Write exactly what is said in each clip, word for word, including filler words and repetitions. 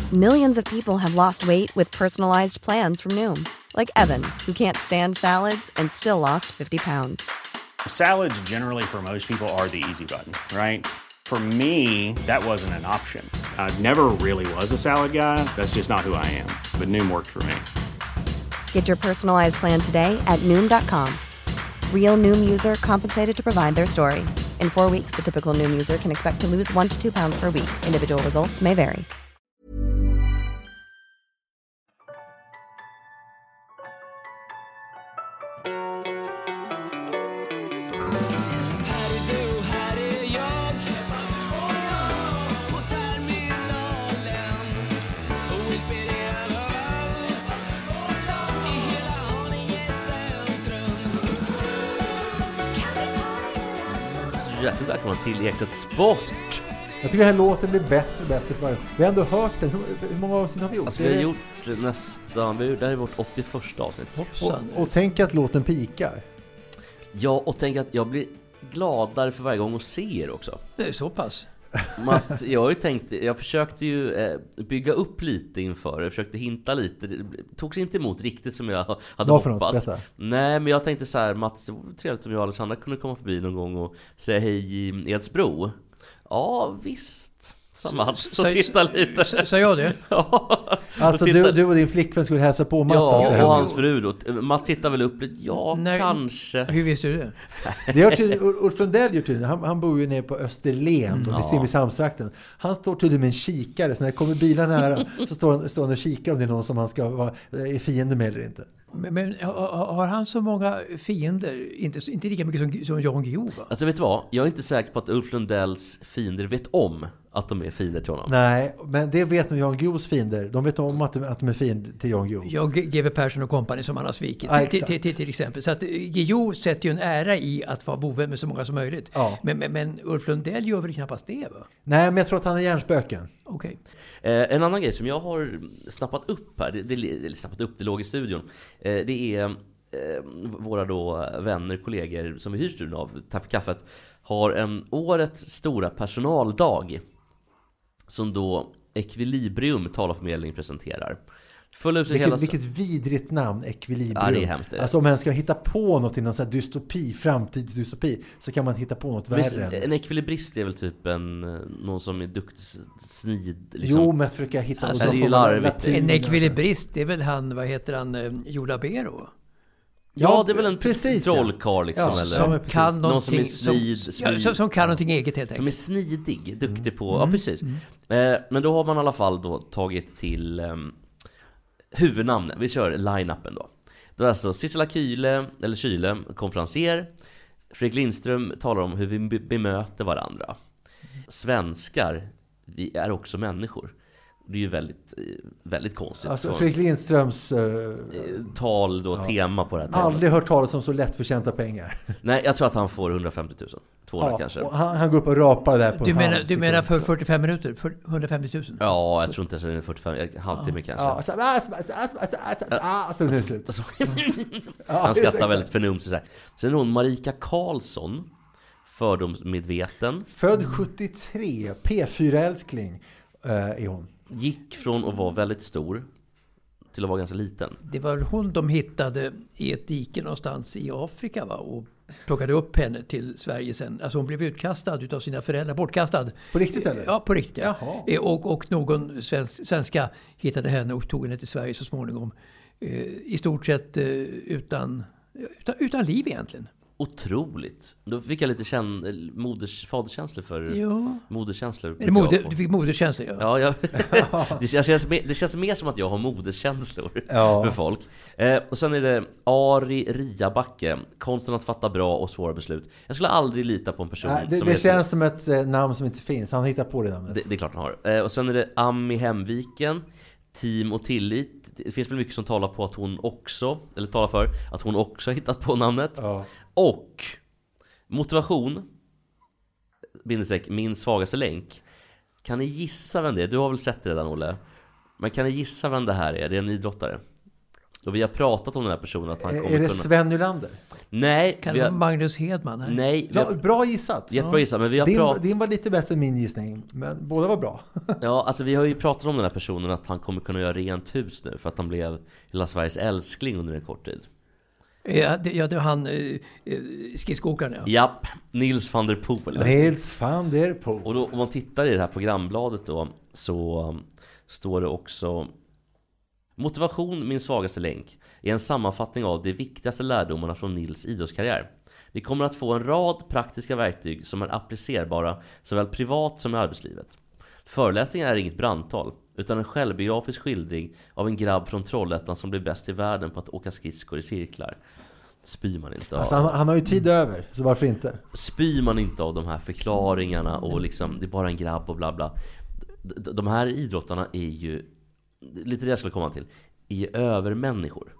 Millions of people have lost weight with personalized plans from Noom. Like Evan, who can't stand salads and still lost fifty pounds. Salads generally for most people are the easy button, right? For me, that wasn't an option. I never really was a salad guy. That's just not who I am. But Noom worked for me. Get your personalized plan today at Noom dot com. Real Noom user compensated to provide their story. In four weeks, the typical Noom user can expect to lose one to two pounds per week. Individual results may vary. Hjärtligt välkomna till Ekstedt Sport. Jag tycker den här låten blir bättre och bättre för varje. Vi har ändå hört den. Hur, hur många avsnitt har vi gjort? Alltså, vi har gjort nästan, vi har, det här är vårt åttioförsta avsnitt. Och, och tänk att låten pikar. Ja, och tänk att jag blir gladare för varje gång att se er också. Det är så pass. Mats, jag har ju tänkt, jag försökte ju eh, bygga upp lite inför, jag försökte hinta lite, det togs inte emot riktigt som jag hade Vad för hoppats. något? Nej, men jag tänkte så här, Mats, det var trevligt om jag och Alexandra kunde komma förbi någon gång och säga hej i Edsbro. Ja, visst. Så Mats, så titta lite. Sa jag det? Ja. Alltså du, du och din flickvän skulle hälsa på Mats. Ja, alltså, och hans fru då. Mats tittar väl upp lite. Ja, Nej, kanske. Hur visste du det? Det gör tydligen, Ulf Lundell gör tydligen. Han, han bor ju nere på Österlen Mm, vid ja. Simrishamnstrakten. Han står tydligen med en kikare. Så när det kommer bilar nära så står han, står han och kikar om det är någon som han ska vara är fiende med eller inte. Men, men har han så många fiender? Inte, inte lika mycket som, som Jan Guillou, va? Alltså vet du vad? Jag är inte säker på att Ulf Lundells fiender vet om att de är fiender till honom. Nej, men det vet de Jan Guillous fiender. De vet om att de, att de är fiender till Jan Guillou. Ja, G W Persson och kompani som han har svikit. Ja, till, till, till, till exempel. Så att Guillou sätter ju en ära i att vara bovän med så många som möjligt. Ja. Men, men, men Ulf Lundell gör väl knappast det, va? Nej, men jag tror att han är hjärnspöken. Okej. Eh, en annan grej som jag har snappat upp här, det, det, eller snappat upp, det låg i studion. Eh, det är eh, våra då vänner, kollegor som vi hyr studion av, Tack för kaffet, har en årets stora personaldag som då Equilibrium talarförmedling presenterar. Vilket, hela... vilket vidrigt namn, Equilibrium. Ja, det är hemskt. Alltså om man ska hitta på något inom så här dystopi, framtidsdystopi, så kan man hitta på något värre. En ekvilibrist är väl typ en någon som är duktig snid liksom. Jo, men att försöka hitta alltså, något det är ju larvigt. En ekvilibrist, det är väl han, vad heter han, Jola Bero? Ja, ja, det är väl en precis, trollkarl liksom, ja, eller som kan någon som är snid, som, ja, som, som kan någonting eget helt enkelt. Som är snidig, duktig på, mm. ja precis. Mm. Eh, men då har man i alla fall då tagit till eh, huvudnamnen. Vi kör line-upen då. Då är alltså Sissela Kyle, eller Kyle, konferenser. Fredrik Lindström talar om hur vi bemöter varandra. Svenskar, vi är också människor. Det är ju väldigt, väldigt konstigt. Alltså Fredrik Lindströms uh, tal då, ja. Tema på det här talet. Aldrig hört talas om så lättförtjänta pengar. Nej, jag tror att han får hundrafemtio tusen. tvåhundra ja, kanske. Han, han går upp och rapar där på du en menar, halv Du menar för fyrtiofem minuter? För hundrafemtio tusen? Ja, jag tror inte ens fyrtiofem. Halvtimme ja. kanske. Ja, så, alltså, alltså, alltså, alltså, alltså, det är slut. Alltså, han skrattar väldigt förnumt. Så här. Sen är hon Marika Karlsson. Fördomsmedveten. Född sjuttiotre. P fyra-älskling uh, är hon. Gick från att vara väldigt stor till att vara ganska liten. Det var hon de hittade i ett dike någonstans i Afrika, va? Och plockade upp henne till Sverige sen. Alltså hon blev utkastad utav sina föräldrar, bortkastad. På riktigt eller? Ja, på riktigt. Ja. Jaha. Och, och någon svensk, svenska hittade henne och tog henne till Sverige så småningom. I stort sett utan, utan, utan liv egentligen. Otroligt. Då fick jag lite känn, moders, faderkänslor för ja. moderkänslor. Är det moder, du fick moderkänslor, ja. Ja, jag, det, känns mer, det känns mer som att jag har moderskänslor ja. för folk. Eh, och sen är det Ari Riabacke, konsten att fatta bra och svåra beslut. Jag skulle aldrig lita på en person. Nej, det som det heter, känns som ett eh, namn som inte finns. Han hittar på det namnet. Det, det är klart han har. Eh, och sen är det Ami Hemviken, Team och tillit. Det finns väl mycket som talar på att hon också, eller talar för att hon också har hittat på namnet. Ja. Och motivation, bindestreck, min svagaste länk. Kan ni gissa vem det är? Du har väl sett det redan, Olle? Men kan ni gissa vem det här är? Det är en idrottare. Och vi har pratat om den här personen att han kommer Är det kunna... Sven Nylander? Nej, Kan vi det har... vara Magnus Hedman? Här? Nej, vi Ja, har... bra gissat. Jättebra gissat, men vi har Din, pratat... din var lite bättre än min gissning, men båda var bra. Ja, alltså vi har ju pratat om den här personen att han kommer kunna göra rent hus nu för att han blev hela Sveriges älskling under en kort tid. Ja, det, ja, det var han eh, skridskoåkaren, ja. Japp, Nils van der Poel. Nils van der Poel. Och då, om man tittar i det här programbladet då, så um, står det också: motivation, min svagaste länk, är en sammanfattning av de viktigaste lärdomarna från Nils idrottskarriär. Vi kommer att få en rad praktiska verktyg som är applicerbara såväl privat som i arbetslivet. Föreläsningen är inget brandtal, utan en självbiografisk skildring av en grabb från Trollhättan som blir bäst i världen på att åka skridskor i cirklar. Spyr man inte av. Alltså han, han har ju tid över, så varför inte? Spyr man inte av de här förklaringarna och liksom, det är bara en grabb och bla bla. De, de här idrottarna är ju, lite det jag skulle komma till, är ju övermänniskor.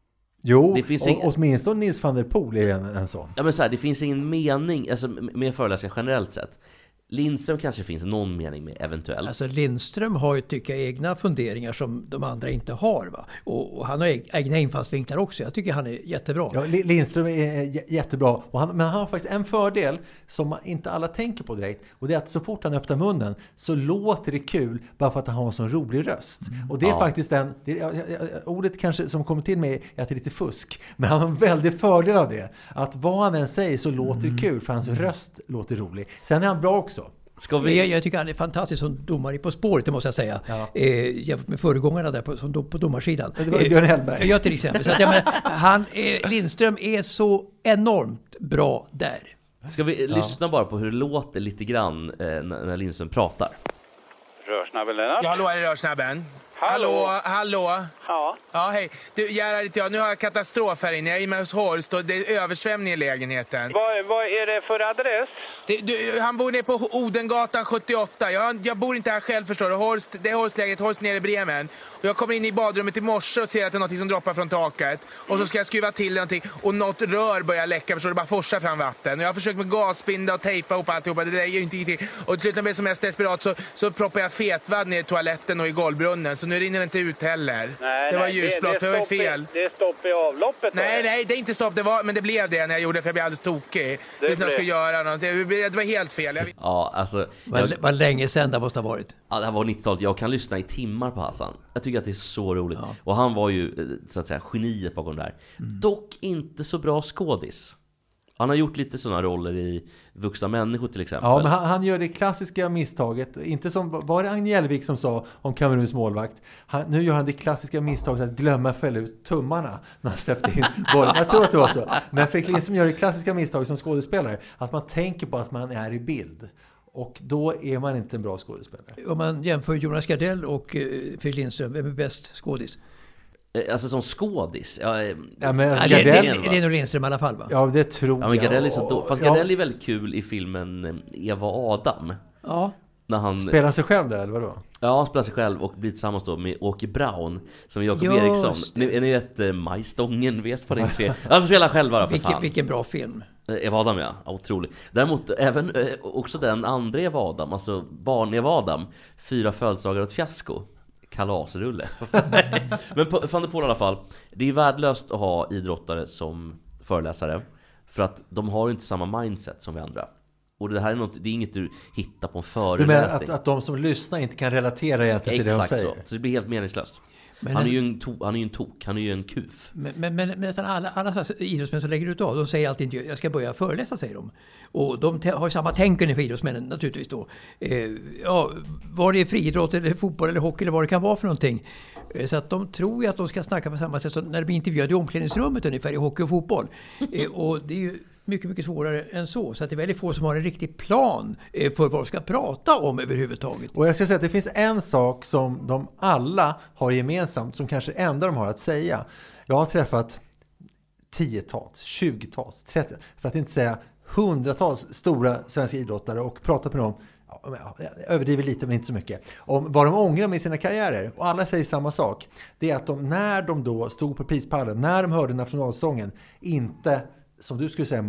Jo, det finns och, ing... åtminstone Nils van der Poel är en, en sån. Ja men så här, det finns ingen mening alltså, med föreläsningar generellt sett. Lindström kanske finns någon mening med eventuellt. Alltså Lindström har ju, tycker jag, egna funderingar som de andra inte har, va? Och, och han har egna infallsvinklar också. Jag tycker han är jättebra. Ja, Lindström är j- jättebra. Och han, men han har faktiskt en fördel som inte alla tänker på direkt. Och det är att så fort han öppnar munnen så låter det kul bara för att han har en sån rolig röst. Och det är Ja. faktiskt en... Det, ja, ja, ordet kanske som kommer till mig är att det är lite fusk. Men han har en väldig fördel av det. Att vad han än säger så låter det kul för hans röst låter rolig. Sen är han bra också. Ska vi... jag, jag tycker han är fantastisk som domare På spåret, det måste jag säga. Ja. Eh, jämfört med föregångarna där på, som dom, på domarsidan. Det var Björn Hellberg. Eh, ja, till exempel. Så att, jag menar, han, eh, Lindström är så enormt bra där. Ska vi lyssna bara på hur det låter lite grann eh, när, när Lindström pratar? Rörsnabben Lennart? Ja, hallå, är det Rörsnabben? Hallå. Hallå, hallå. Ja. Ja, hej. Du, Gerhard heter jag. Nu har jag katastrof här inne. Jag är inne hos Horst och det är översvämning i lägenheten. Vad, vad är det för adress? Det, du, han bor nere på Odengatan sjuttioåtta. Jag, jag bor inte här själv, förstår du. Horst, det är Horst lägenhet, Horst nere i Bremen. Och jag kommer in i badrummet i morse och ser att det är något som droppar från taket. Och så ska jag skruva till någonting och något rör börjar läcka, förstår du. Bara forsar fram vatten. Och jag har försökt med gasbinda och tejpa ihop alltihopa. Det är ju inte ingenting. Och till slut när jag blir som mest desperat så, så proppar jag fetvadd ner i toaletten och i golvbrunnen. Så nu rinner det inte ut heller. Nej, det var nej, ljusblått, det, för det var stopp fel. I, det är stopp i avloppet. Nej, då. nej, det är inte stopp. Det var, men det blev det när jag gjorde det, för jag blev alldeles tokig. Det, det blev- jag skulle göra något. Det, det var helt fel. Jag, Ja, alltså... Vad, Jag, vad länge sedan det måste ha varit. ja, det här var nittiotalet. Jag kan lyssna i timmar på Hassan. Jag tycker att det är så roligt. Och han var ju, eh, så att säga, geniet bakom det här. Dock inte så bra skådis. Han har gjort lite sådana roller i Vuxna människor till exempel. Ja, men han, han gör det klassiska misstaget. Inte som, var det Agne Jellvik som sa om Kameruns målvakt? Han, nu gör han det klassiska misstaget att glömma fälla ut tummarna när han släppte in bollen. Jag tror att det var så. Men Fredrik Lindström gör det klassiska misstaget som skådespelare. Att man tänker på att man är i bild. Och då är man inte en bra skådespelare. Om man jämför Jonas Gardell och eh, Fredrik Lindström, vem är bäst skådis? Eh, Alltså som skådis. Ja, eh, Ja, men alltså, Ja, det, Gardell, det, det är nog Lindström i alla fall, va? ja, det tror ja men jag. Gardell är så då. Fast Ja, Gardell är väldigt kul i filmen eh, Eva och Adam. Ja. När han... spelar han sig själv där, eller vadå? Ja, han spelar sig själv och blir tillsammans då med Åke Braun som Jakob Just Eriksson. det. Ni, ni vet eh, Majstången, vet vad ni ser. Ja, de spelar själva då, för Vilken, fan. vilken bra film. Eh, Eva Adam, ja. ja. Otroligt. Däremot även eh, också den andra Eva Adam, alltså barn Eva Adam. Fyra födelsedagar och ett fiasko. Kalasrulle. Men på, van der Poel i alla fall. Det är värdelöst att ha idrottare som föreläsare. För att de har inte samma mindset som vi andra. Och det här är, något, det är inget du hittar på en Du föreläsning. menar att, att de som lyssnar inte kan relatera egentligen till det de Exakt säger? så. Så det blir helt meningslöst. Men han, är nästan- ju en to, han är ju en tok, han är ju en kuf. Men, men, men, men nästan alla, alla så här idrottsmän som lägger ut av, de säger alltid inte jag ska börja föreläsa, säger de. Och de te- har ju samma tänk ungefär idrottsmännen naturligtvis då. Eh, ja, var det är friidrott eller fotboll eller hockey eller vad det kan vara för någonting. Eh, så att de tror ju att de ska snacka på samma sätt som när de blir intervjuade i omklädningsrummet ungefär i hockey och fotboll. Eh, och det är ju mycket, mycket svårare än så. Så att det är väldigt få som har en riktig plan eh, för vad de ska prata om överhuvudtaget. Och jag ska säga att det finns en sak som de alla har gemensamt som kanske enda de har att säga. Jag har träffat tiotals, tjugotals, trettio, för att inte säga hundratals stora svenska idrottare och pratat med dem, ja, jag överdriver lite men inte så mycket, om vad de ångrar med sina karriärer. Och alla säger samma sak. Det är att de, när de då stod på prispallen, när de hörde nationalsången, inte, som du skulle säga Mats,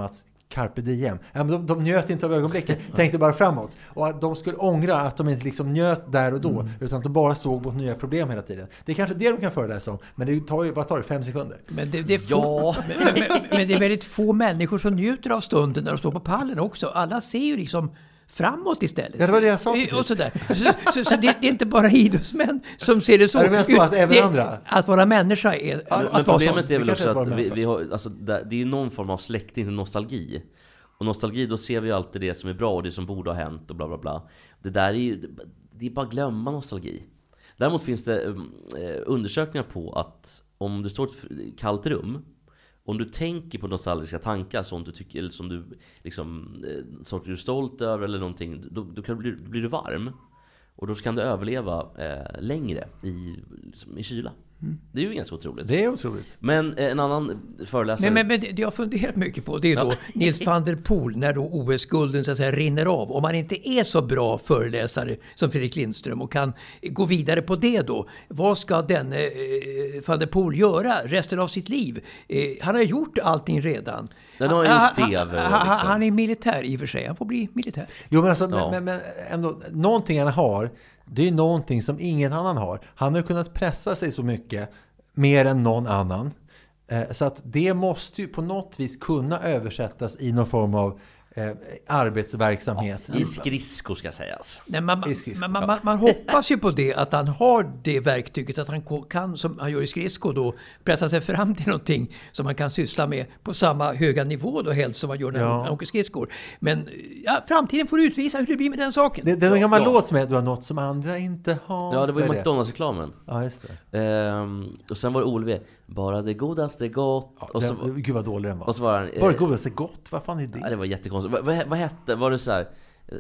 carpe diem. Ja, men de, de njöt inte av ögonblicket, tänkte bara framåt. Och att de skulle ångra att de inte liksom njöt där och då, mm. utan att de bara såg mot nya problem hela tiden. Det är kanske det de kan föreläsa om, men det tar ju, vad tar det, fem sekunder? Men det, det är få, ja. men, men, men det är väldigt få människor som njuter av stunden när de står på pallen också. Alla ser ju liksom framåt istället. Ja, det var det jag sa och sådär. Så, så, så det, det är inte bara idrottsmän som ser det så. Ja, det så att även det, andra. Att vara människa är... Ja, att men problemet som, är väl också att vi, vi har, alltså, det, det är någon form av släkting till nostalgi. Och nostalgi, då ser vi alltid det som är bra och det som borde ha hänt och bla bla bla. Det där är ju, det är bara att glömma nostalgi. Däremot finns det eh, undersökningar på att om du står i ett kallt rum, om du tänker på nostalgiska tankar som du tycker, eller som du liksom, eh, som du är stolt över eller någonting, då, då kan du bli, blir du varm. Och då kan du överleva eh, längre i, liksom, i kyla. Mm. Det är ju ganska otroligt. Det är otroligt. Men eh, en annan föreläsare... Men, men, men det jag har funderat mycket på, det är då ja. Nils van der Poel, när då O S-gulden så att säga rinner av. Om man inte är så bra föreläsare som Fredrik Lindström och kan gå vidare på det då. Vad ska den eh, van der Poel göra resten av sitt liv? Eh, han har gjort allting redan. Den har han, gjort T V. Han, liksom. han är militär i och för sig. Han får bli militär. Jo, men alltså, ja. men, men ändå, någonting han har, det är någonting som ingen annan har. Han har kunnat pressa sig så mycket, mer än någon annan. Eh, så att det måste ju på något vis kunna översättas i någon form av eh, arbetsverksamhet. Ja, i skridsko ska sägas. Nej, man, man, man, man, man hoppas ju på det, att han har det verktyget, att han kan, som han gör i skridsko då, pressa sig fram till någonting som man kan syssla med på samma höga nivå då, helst som man gör när ja. man åker skridskor. Men ja, framtiden får utvisa hur det blir med den saken. Det, det är en gammal ja. låt som är du har något som andra inte har. Ja, det var ju McDonalds-reklamen. Ja, just det. Ehm, och sen var det O L V. Bara det godaste gott. Ja, och så, den, gud vad dålig den var. Och så var han, Bara det godaste gott, vad fan är det? Ja, det var jättekonstigt. Vad, vad, vad hette, var det så här,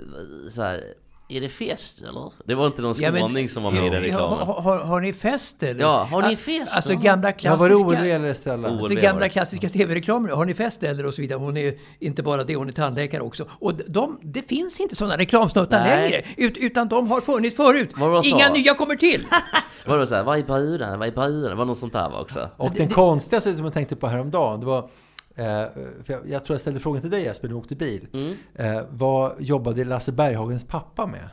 så här, är det fest eller? Det var inte någon skåning ja, som var med i den reklamen. Har, har, har ni fest eller? Ja, har ni fest? Alltså gamla klassiska... Ja, var det O L V eller Estrella? Alltså gamla klassiska tv-reklamer. Har ni fest eller och så vidare. Hon är inte bara det, hon är tandläkare också. Och de, det finns inte sådana reklamsnuttar längre. Ut, utan de har funnits förut. Inga nya kommer till. Var det så här, vad är bruden? Vad är bruden? Det var något sånt där var också. Och det, den det, konstigaste som jag tänkte på häromdagen, det var... Eh, för jag, jag tror jag ställde frågan till dig Jesper, du åkte bil. Mm. Eh, vad jobbade Lasse Berghagens pappa med?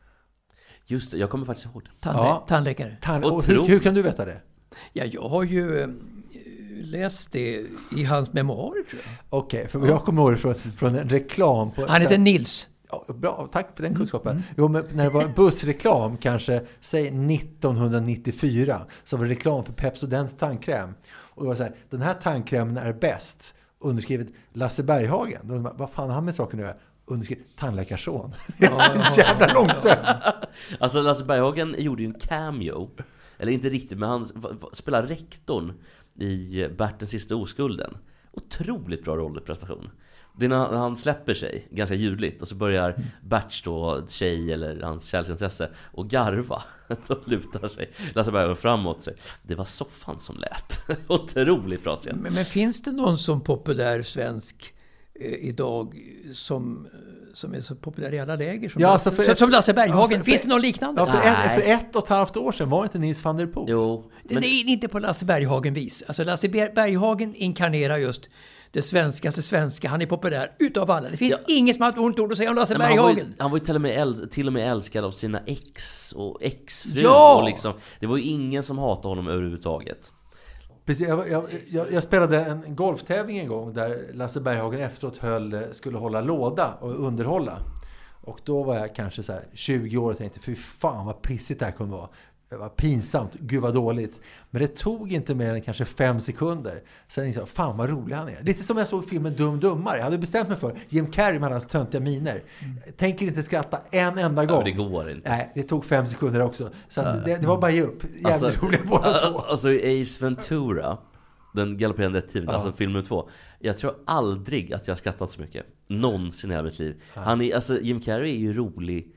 Just det, jag kommer faktiskt ihåg det. Tandlä- ja. Tandläkare. Tand- och hur, hur kan du veta det? Ja, jag har ju äh, läst det i hans memoarer, tror jag. Okej, okay, för jag kommer ihåg från, från en reklam. På, Han heter Nils. Ja, bra, tack för den kunskapen. Mm. Jo, men när det var bussreklam, kanske, säg nittonhundranittiofyra, så var det reklam för Pepsodents tandkräm. Och det var så här, den här tandkrämen är bäst. Underskrivet Lasse Berghagen. Då, vad fan har han med saken att göra? Underskrivet tandläkarson. Det är så jävla långsökt. Alltså Lasse Berghagen gjorde ju en cameo. Eller inte riktigt, men han spelar rektorn i Bert den sista oskulden. Otroligt bra rollprestation. Det är när han släpper sig ganska ljudligt och så börjar Berts då, tjej eller hans kärleksintresse och garva. Då lutar sig Lasse Berghagen framåt sig. Det var soffan som lät. Otroligt bra scen. Men, men finns det någon som populär svensk eh, idag som, som är så populär i alla läger som, ja, alltså för som, ett, som Lasse Berghagen? ja, för, finns det någon liknande? Ja, för, ett, för ett och ett halvt år sedan var inte Nils van der Poel. Jo, men... Det är inte på Lasse Berghagen vis. Alltså Lasse Berghagen inkarnerar just det svenskaste svenska. Han är populär utav alla. Det finns ja. ingen som har ett ont ord att säga om Lasse Nej, Berghagen. Han var ju, han var ju till, och med äl, till och med älskad av sina ex och exfru. Ja! Och liksom, det var ju ingen som hatade honom överhuvudtaget. Precis, jag, jag, jag, jag spelade en golftävling en gång där Lasse Berghagen efteråt höll, skulle hålla låda och underhålla. Och då var jag kanske så här tjugo år och tänkte, fy fan vad pissigt det här kunde vara. Det var pinsamt, gud vad dåligt. Men det tog inte mer än kanske fem sekunder. Sen tänkte jag, fan vad rolig han är. Lite som jag såg filmen Dum Dummare. Jag hade bestämt mig för Jim Carrey med hans töntiga miner. Mm. Tänker inte skratta en enda gång. Ja, det går inte. Nej, det tog fem sekunder också. Så uh, det, det var bara ge upp. Jävligt alltså, roliga båda två. Alltså i Ace Ventura, den galopperande detektiven, uh. alltså film nummer två. Jag tror aldrig att jag har skrattat så mycket. Någonsin i hela mitt liv. Uh. Han är, alltså Jim Carrey är ju rolig.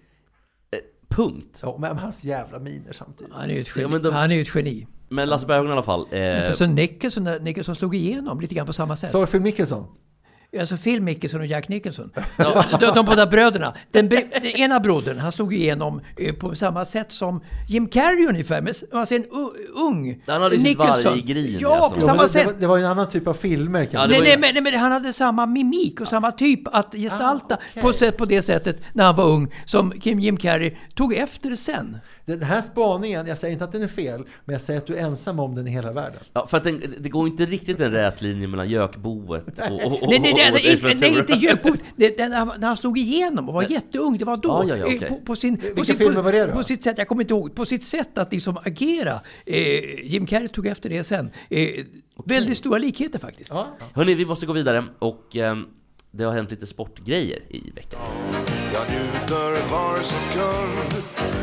Punkt. Ja, men hans jävla miner samtidigt. Han är ju ett geni. Ja, de, han är ju ett geni. Men Lasse Berghagen i alla fall. Eh, men för så Nicholson, Nicholson slog igenom lite grann på samma sätt. Så Phil Mickelson? Alltså Phil Mickelson och Jack Nicholson. de, de, de båda bröderna. Den, den ena brodern, han slog igenom eh, på samma sätt som Jim Carrey ungefär. Men alltså en uh, ung Han hade sitt varje grin. Ja, alltså. på samma det, sätt. det, var, det var ju en annan typ av filmer. Kan Ja, man Nej, var nej, ju- men, nej, men han hade samma mimik och samma typ att gestalta Ah, okej. på, sätt, på det sättet när han var ung som Kim Jim Carrey tog efter sen. Den här spaningen, jag säger inte att den är fel, men jag säger att du är ensam om den i hela världen. Ja, för att den, det går inte riktigt en rät linje mellan gökboet och, och, och, Nej, nej, nej, alltså, och inte, nej inte Jökbo. Det- den- När han slog igenom och var Nej. jätteung, det var då. Ja, ja, ja, okej. Eh, på, på sin, Vilka på sin, filmer på, var det då? På sitt sätt, jag kommer inte ihåg, på sitt sätt att liksom agera. Eh, Jim Carrey tog efter det sen. Eh, väldigt stora likheter faktiskt. Ja. Hörrni, vi måste gå vidare och eh, det har hänt lite sportgrejer i veckan. Jag njuter var sekund.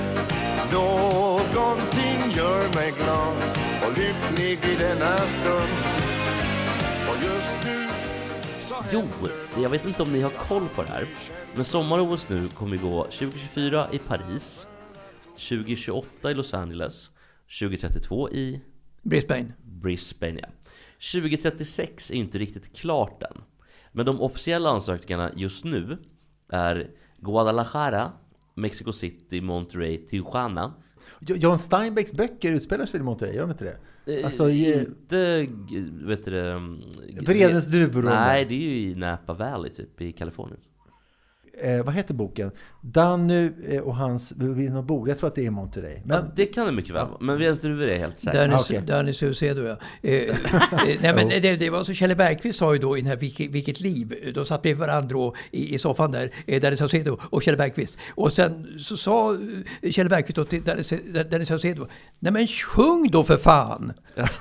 Någonting gör mig glad och lycklig i denna stund. Och just nu så Jo, händer jag vet inte om ni har koll på det här, men sommar-O S nu kommer gå tjugo tjugofyra i Paris, tjugo tjugoåtta i Los Angeles, tjugo trettiotvå i Brisbane. Brisbane, ja. tjugo trettiosex är inte riktigt klart än. Men de officiella ansökningarna just nu är Guadalajara, Mexico City, Monterrey, Tijuana. Jo- John Steinbecks böcker utspelar sig i Monterrey, gör de inte det? Eh, Alltså, ge- inte, g- vet du det... mm, Vredens druvor. Nej, det är ju i Napa Valley typ, i Kalifornien. Eh, vad heter boken? Danny eh, och hans vid något bord. Jag tror att det är Monterrey. Men Ja, det kan det mycket väl vara. Men Vredens druvor är helt säkert. Danny, Ah, okej. Danny Saucedo, ja. Eh, eh, nej, men det, det var så Kjelle Bergqvist sa ju då i den här Vilket, vilket liv. De satt bredvid varandra då i, i soffan där, eh, Danny Saucedo och Kjelle Bergqvist. Och sen så sa eh, Kjelle Bergqvist då till Danny, Danny Saucedo: nej men sjung då för fan!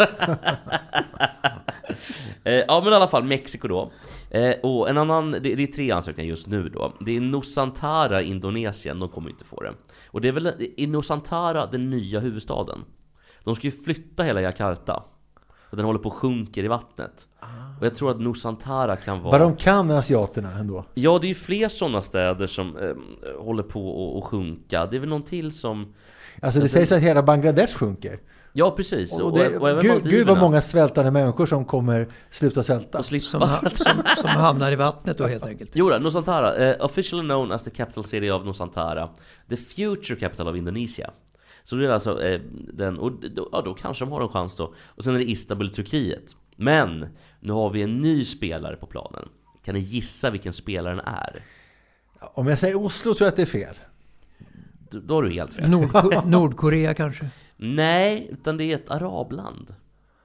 Eh, ja, men i alla fall Mexiko då. Eh, och en annan, det, det är tre ansökningar just nu då. Det är Nusantara, Indonesien, de kommer inte få det. Och det är väl i Nusantara den nya huvudstaden. De ska ju flytta hela Jakarta. Och den håller på att sjunker i vattnet. Och jag tror att Nusantara kan vara... vad de kan asiaterna ändå. Ja, det är ju fler sådana städer som eh, håller på att sjunka. Det är väl någon till som... Alltså det sägs att hela Bangladesh sjunker. Ja, precis. Och det, och även gud, Maldiverna. gud vad många svältande människor som kommer sluta svälta. Och slippa Som, ha, som, som hamnar i vattnet då helt enkelt. Jo då, Nusantara, eh, officially known as the capital city of Nusantara, the future capital of Indonesia. Så det är alltså eh, den, och då, ja, då kanske de har en chans då. Och sen är det Istanbul, Turkiet. Men nu har vi en ny spelare på planen. Kan ni gissa vilken spelaren är? Om jag säger Oslo tror jag att det är fel. Då, då har du helt fel. Nordko- Nordkorea kanske? Nej, utan det är ett arabland.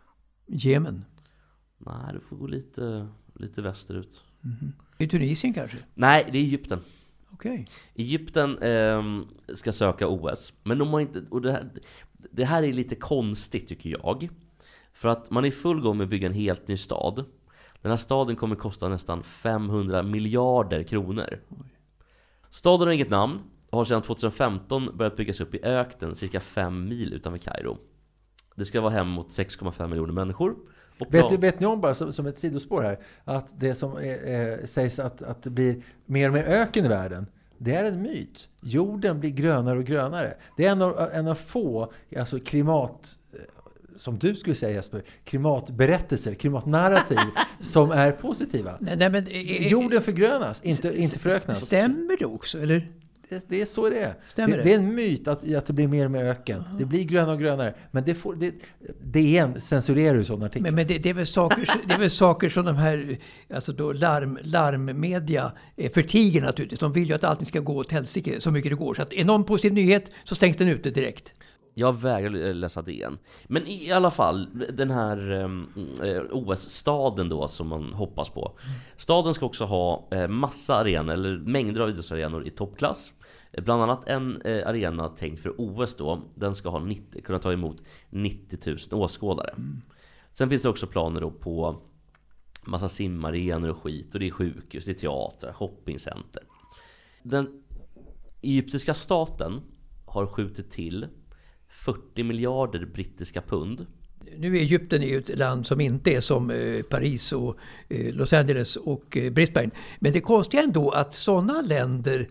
Jemen? Nej, du får gå lite, lite västerut. I Tunisien kanske? Nej, det är Egypten. Okej. Egypten ehm, ska söka O S. Men de har inte... Och det, här, det här är lite konstigt tycker jag. För att man är i full gång med att bygga en helt ny stad. Den här staden kommer kosta nästan femhundra miljarder kronor. Staden har inget namn. Har sedan tjugohundrafemton börjat byggas upp i öknen cirka fem mil utanför Kairo. Det ska vara hem mot sex komma fem miljoner människor. Och Vet, plan- vet ni om bara som, som ett sidospår här att det som är, eh, sägs att, att det blir mer och mer öken i världen, det är en myt. Jorden blir grönare och grönare. Det är en av, en av få alltså klimat, eh, som du skulle säga Jesper, klimatberättelser, klimatnarrativ som är positiva. Nej, nej, men, eh, Jorden förgrönas, inte, inte föröknas. stämmer det också, eller? Det, det är så det är. Stämmer det, det? det är en myt att, att det blir mer och mer öken. Det blir grönare och grönare. Men det får, det, D N censurerar ju sådana artiklar. Men, men det, det, är väl saker, det är väl saker som de här alltså då larm, larmmedia eh, förtiger naturligtvis. De vill ju att allting ska gå åt helsike så mycket det går. Så att är någon positiv nyhet så stängs den ute direkt. Jag vägrar läsa det igen. Men i alla fall, den här eh, O S-staden då som man hoppas på. Staden ska också ha eh, massa arenor, eller mängder av idrottsarenor i toppklass. Eh, bland annat en eh, arena tänkt för O S då. Den ska ha nittio, kunna ta emot nittio tusen åskådare. Mm. Sen finns det också planer då på massa simarenor och skit. Och det är sjukhus, det är teatrar, shoppingcenter. Den egyptiska staten har skjutit till fyrtio miljarder brittiska pund. Nu är Egypten ju ett land som inte är som eh, Paris och eh, Los Angeles och eh, Brisbane. Men det konstiga är ändå att sådana länder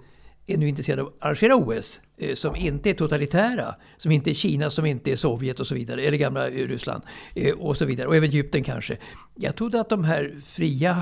är nu intresserade av att arrangera O S eh, som inte är totalitära, som inte är Kina, som inte är Sovjet och så vidare, eller gamla Ryssland eh, och så vidare, och även Egypten kanske. Jag trodde att de här fria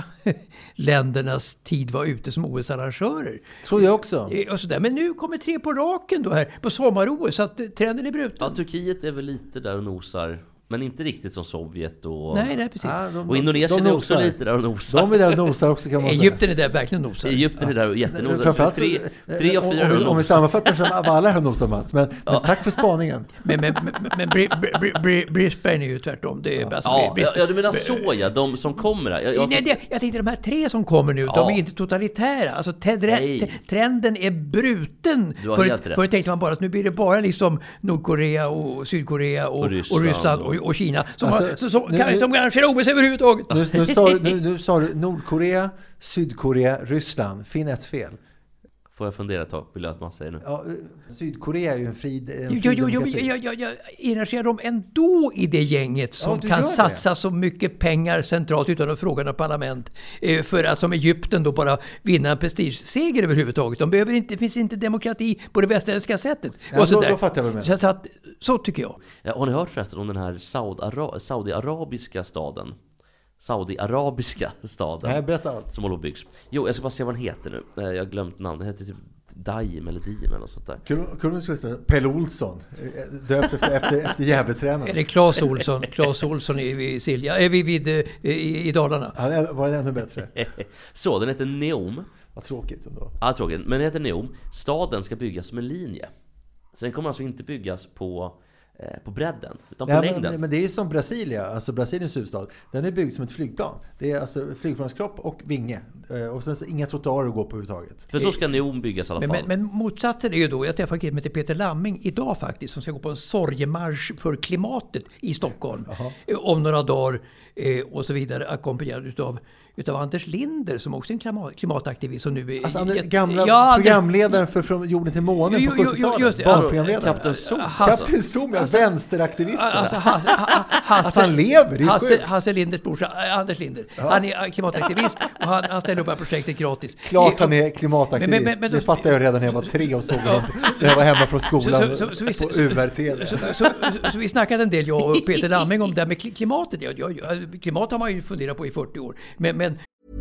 ländernas tid var ute som O S-arrangörer. Tror jag också. Eh, och så där. Men nu kommer tre på raken då här på sommar-O S, så att eh, trenden är bruten. Ja, Turkiet är väl lite där och nosar. Men inte riktigt som Sovjet och... Nej, nej, precis. Ja, de, och Indonesien de är också nosar. lite där och nosar. De är där och nosar också, kan man säga. Egypten är där verkligen nosar. Egypten är där och jättenosar. Framförallt, Tre, tre av fyra om, om, om vi nosar. sammanfattar så av alla här nosar, Mats. Men, Ja. men tack för spaningen. Men, men, men, men Bri, Bri, Bri, Brisbane är ju tvärtom. Det är, alltså, Ja, Bris, ja, du menar så ja, de som kommer här. Jag, jag, Nej, det, jag tänkte de här tre som kommer nu, Ja. de är inte totalitära. Alltså tedre, Nej. t- trenden är bruten. Du har Förut helt rätt. för tänkte man bara att nu blir det bara liksom Nordkorea och Sydkorea och, Och och Ryssland Ryssland, och, och- och Kina som, Alltså, har, som, som, nu- kan, nu- som kan arrangera O S överhuvudtaget. Nu, nu, sa, du- nu, nu sa du Nordkorea, Sydkorea, Ryssland. Finn ett fel. får jag fundera ett tag, vill jag att man säger nu. Ja, Sydkorea är ju en fri, en fri Jo, jo, jo, demokrati. jag, jag, jag engagerar dem ändå i det gänget som Ja, du gör kan det. satsa så mycket pengar centralt utan att fråga något parlament eh, för att som Egypten då bara vinna en prestigeseger överhuvudtaget. De behöver inte, det finns inte demokrati på det västerländska sättet. Ja, och så, då- där. då fattar jag vad du menar. så, så, att, så tycker jag. Ja, har ni hört förresten om den här Saudi-Ara- Saudi-arabiska staden? Saudi-arabiska staden. Nej, berätta allt. Som håller på byggs. Jo, jag ska bara se vad den heter nu. Eh, Jag har glömt namn. Den heter typ Daim eller Diem eller något sånt där. Kul kul om du skulle säga Pelle Olsson, eh, döpt efter, efter, efter Gävletränaren. Är det Claes Olsson? Claes Olsson är vid Silja, är vi vid, eh, i, i Dalarna. Han är- var det ännu bättre. Så, den heter Neom. Vad tråkigt ändå. Ja, tråkigt. Men den heter Neom. Staden ska byggas som en linje. Så den kommer alltså inte byggas på, eh, på bredden, utan på Ja, längden. men, men det är ju som Brasilia, alltså Brasiliens huvudstad. Den är byggd som ett flygplan. Det är alltså flygplanskropp och vinge. Eh, Och sen så inga trottoarer att gå på överhuvudtaget. För så ska Neom byggas i alla Men, fall. men, men motsatsen är ju då, jag träffade en kille som heter Peter Lamming idag faktiskt, som ska gå på en sorgemarsch för klimatet i Stockholm eh, om några dagar eh, och så vidare, ackompanjerad utav, utav Anders Linder som också är en klimat, klimataktivist som nu är... Alltså Anders, jätte- gamla Ja, Anders- programledaren för Från jorden till månen Jo, på jo, jo, sjuttiotalet. just det. Barnprogramledaren. Kapten Zoom. Hasse- Kapten Zoom, ja, vänsteraktivisten. Alltså, Hasse, ha, Hasse, Att han lever, det är Hasse, sjukt. Hasse Linders brorsa, äh, Anders Linder. Han är klimataktivist och han, han ställer upp det här projektet gratis. Klart han är klimataktivist. Men- men- men då- det fattade jag redan när jag var tre och såg honom när jag var hemma från skolan Så- så- så- så- på så- U R T. Så, så, så, så vi snackade en del, jag och Peter Lamming, om det här med kli- klimatet. Ja, ja, ja, klimat har man ju funderat på i fyrtio år. Men, men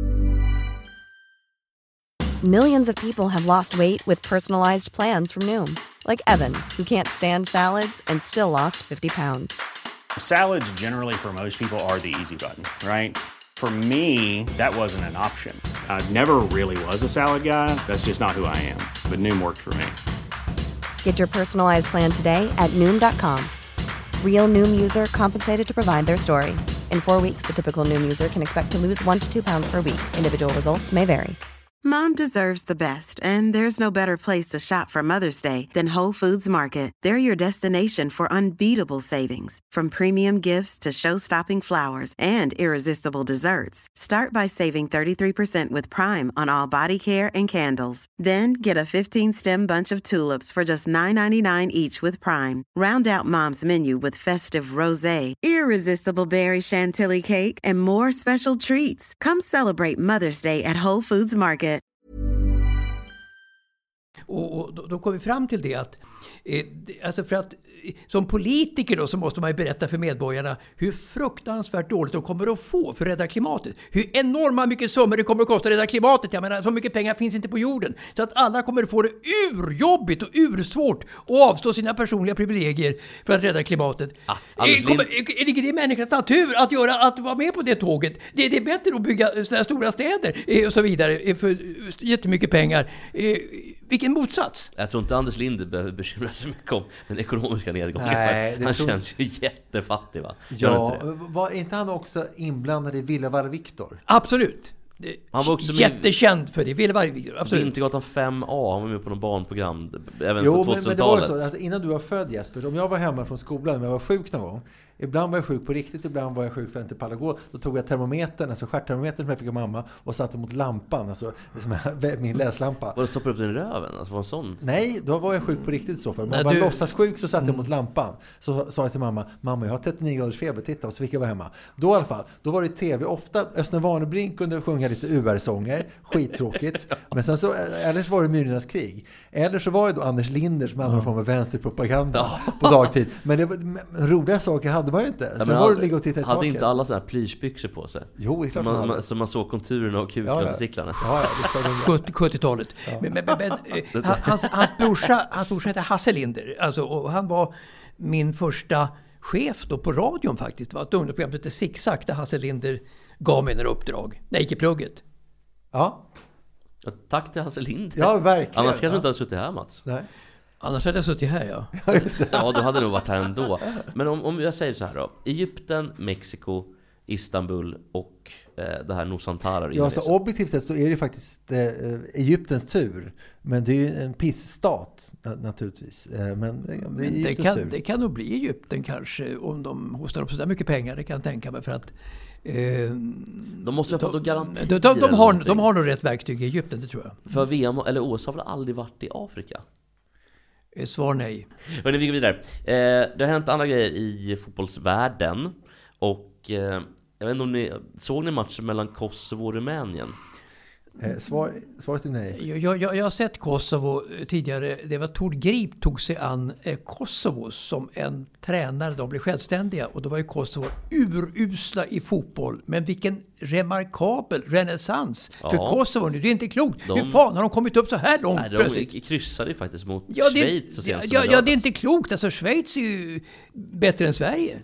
Millions of people have lost weight with personalized plans from Noom, like Evan, who can't stand salads and still lost fifty pounds. Salads generally for most people are the easy button, right? For me, that wasn't an option. I never really was a salad guy. That's just not who I am. But Noom worked for me. Get your personalized plan today at Noom dot com. Real Noom user compensated to provide their story. In four weeks, the typical Noom user can expect to lose one to two pounds per week. Individual results may vary. Mom deserves the best, and there's no better place to shop for Mother's Day than Whole Foods Market. They're your destination for unbeatable savings, from premium gifts to show-stopping flowers and irresistible desserts. Start by saving thirty-three percent with Prime on all body care and candles. Then get a fifteen-stem bunch of tulips for just nine ninety-nine each with Prime. Round out Mom's menu with festive rosé, irresistible berry chantilly cake, and more special treats. Come celebrate Mother's Day at Whole Foods Market. Och, och då, då kom vi fram till det att, eh, det- alltså för att eh, som politiker då så måste man ju berätta för medborgarna hur fruktansvärt dåligt de kommer att få för att rädda klimatet. Hur enorma mycket summor det kommer att kosta att rädda klimatet. Jag menar, så mycket pengar finns inte på jorden. Så att alla kommer att få det urjobbigt och ursvårt att avstå sina personliga privilegier för att rädda klimatet. Ah, Anders Eh, kommer, eh, ligger det i människans natur att, göra, att vara med på det tåget? Det, det är bättre att bygga sådana här stora städer eh, och så vidare eh, för jättemycket pengar. Eh, vilken motsats. Jag tror inte Anders Linder behöver bekymra sig mycket om den ekonomiska nedgången. Nej, det han tror- känns ju jättefattig, va? Gör Ja, inte det? var inte han också inblandad i Villevalla Viktor? Absolut. Det- Han var också med- jättekänd för det. Ville varje video. Absolut. Vintergatan fem A, han var med på något barnprogram även Jo, på men, men det var ju tvåtusentalet. så. Alltså, innan du var född Jesper, om jag var hemma från skolan när jag var sjuk någon gång Ibland var jag sjuk på riktigt, ibland var jag sjuk för att jag inte pallade gå. Då tog jag termometern, alltså stjärttermometern som jag fick av mamma och satte mot lampan, alltså min läslampa. Var det stoppade upp den i röven? Alltså var en sån? Nej, då var jag sjuk på riktigt så för. Man var du... låtsas-sjuk så satte jag mot lampan. Så sa jag till mamma, mamma jag har trettionio graders feber, titta, och så fick jag vara hemma. Då i alla fall, då var det tv. Ofta Östen Warnerbring kunde sjunga lite U R-sånger, skittråkigt. Men sen så, eller så var det Myrornas krig. Eller så var det då Anders Linder som hade någon form av vänsterpropaganda ja. på dagtid. Men det var, roliga saker hade man ju inte. Ja, sen var det ligga och titta i hade taket. inte alla sådana här plyschbyxor på sig? Jo, det är klart man, man, man, så man såg konturerna och kuken ja, ja. på cyklarna. Ja, ja, sjuttiotalet. Ja. Men, men, men, men, hans, hans brorsa, hans brorsa heter Hasse Linder. Alltså, och han var min första chef då på radion faktiskt. Det var ett ungdomsprogram som hette Zigzag där Hasse Linder gav mig några uppdrag. När jag gick i plugget. Ja. Ja, tack till Hasse Linder. Ja, verkligen. Annars kanske ja. du inte hade suttit här, Mats. Nej. Annars hade jag suttit här, ja. Ja, just det. Ja, du hade nog varit här ändå. Men om, om jag säger så här då. Egypten, Mexiko, Istanbul och eh, det här Nusantara. Ja, så objektivt sett så är det faktiskt eh, Egyptens tur. Men det är ju en pissstat naturligtvis. Eh, men det, det, är det, kan, det kan nog bli Egypten kanske om de hostar upp så där mycket pengar. Det kan jag tänka mig för att eh, de måste ha fått de, garantier. De, de, de, har, de har nog rätt verktyg i Egypten, det tror jag. För V M eller O S har väl aldrig varit i Afrika? Svar nej. Hörrni, vi går vidare. Eh, det har hänt andra grejer i fotbollsvärlden. Och eh, jag vet inte om ni såg ni matchen mellan Kosovo och Rumänien? Eh, svar, svaret är nej. Jag, jag, jag har sett Kosovo tidigare. Det var Tord Grip tog sig an eh, Kosovo som en tränare. De blev självständiga och då var ju Kosovo urusla i fotboll. Men vilken remarkabel renässans ja. för Kosovo nu. Det är inte klokt. De, Hur fan har de kommit upp så här långt? Nej, de plötsligt? kryssade ju faktiskt mot ja, det, Schweiz. Och ja, ja, ja, det är inte klokt. Alltså Schweiz är ju bättre än Sverige.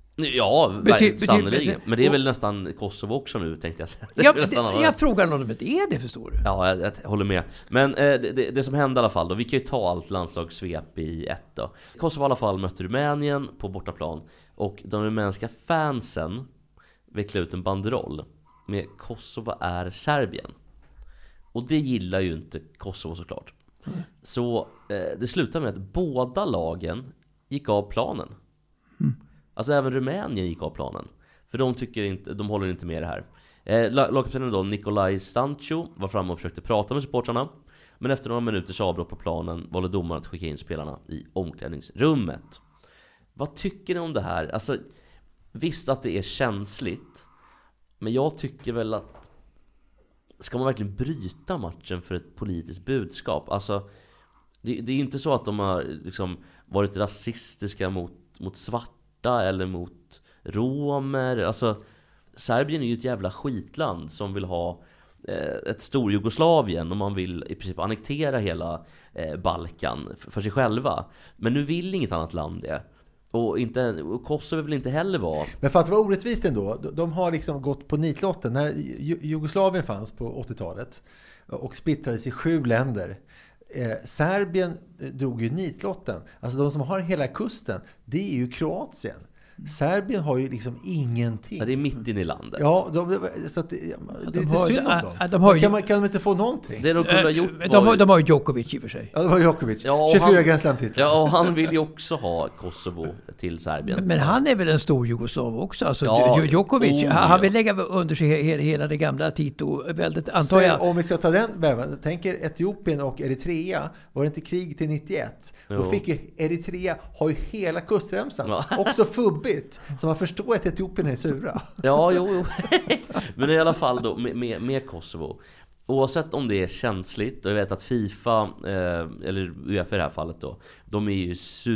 Ja, bety- sannolikt. bety- Men det är väl nästan Kosovo också nu, tänkte jag säga. Ja, det, jag frågar om det är det, förstår du? Ja, jag, jag håller med. Men eh, det, det, det som hände i alla fall då, vi kan ju ta allt landslagssvep i ett då. Kosovo i alla fall mötte Rumänien på bortaplan. Och de rumänska fansen vecklade ut en banderoll med Kosovo är Serbien. Och det gillar ju inte Kosovo såklart. Mm. Så eh, det slutade med att båda lagen gick av planen. Mm. Alltså även Rumänien gick av planen. För de tycker inte, de håller inte med det här. Eh, Lagkaptenen då, Nikolaj Stancho, var framme och försökte prata med supportrarna. Men efter några minuters avbrott på planen valde domaren att skicka in spelarna i omklädningsrummet. Vad tycker ni om det här? Alltså, visst att det är känsligt. Men jag tycker väl att ska man verkligen bryta matchen för ett politiskt budskap? Alltså, det, det är inte så att de har liksom varit rasistiska mot, mot svarta eller mot romer. Alltså, Serbien är ju ett jävla skitland som vill ha eh, ett stor Jugoslavien och man vill i princip annektera hela eh, Balkan för, för sig själva. Men nu vill inget annat land det. Och, inte, och Kosovo vill inte heller vara. Men för att det var orättvist ändå, de har liksom gått på nitlotten. När Jugoslavien fanns på åttiotalet och splittrades i sju länder. Eh, Serbien drog ju nitlotten. Alltså de som har hela kusten, det är ju Kroatien. Serbien har ju liksom ingenting. Ja, det är mitt in i landet. Ja, de, så att det, det är de lite har, synd om de, dem. de har, kan, man, kan de inte få någonting? Det de kunde ha gjort de, har, de har ju Djokovic i och för sig. Ja, de har Djokovic. Ja, tjugofyra Grand Slam-titlar. Ja, och han vill ju också ha Kosovo till Serbien. Men, men han är väl en stor Jugoslav också. Alltså, ja, Djokovic, oh, han ja. vill lägga under sig hela, hela det gamla Tito-väldet, antar Så, jag. om vi ska ta den väven, tänker Etiopien och Eritrea, var det inte krig till nittioett? Jo. Då fick ju Eritrea ha ju hela kustremsan. Ja. Också fubbigt. Så man förstår att Etiopien är sura. Ja, jo, jo. Men i alla fall då med, med, med Kosovo. Oavsett om det är känsligt, och jag vet att FIFA, eh, eller UEFA i det här fallet då, de är ju